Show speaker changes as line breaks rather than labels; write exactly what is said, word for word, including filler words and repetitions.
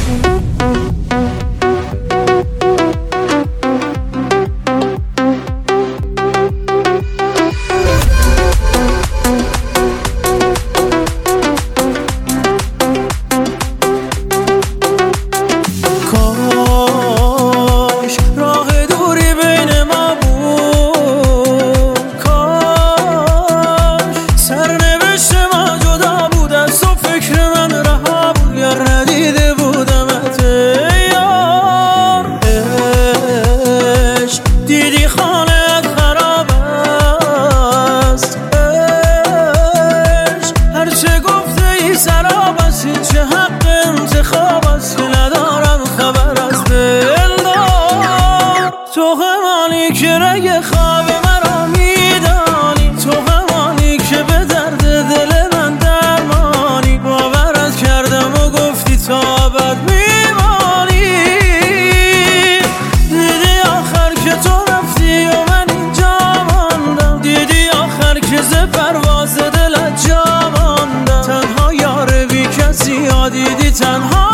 چه حق انتخاب است که ندارم خبر از دلدار. تو همانی که رگ خواب مرا میدانی، تو همانی که به درد دل من درمانی. باورت کردم و گفتی تا ابد میمانی. دیدی آخر که تو رفتی و من اینجا ماندم، دیدی آخر که ز پرواز دلت جا ماندم. تنها یار بی کسی ها دیدی تنها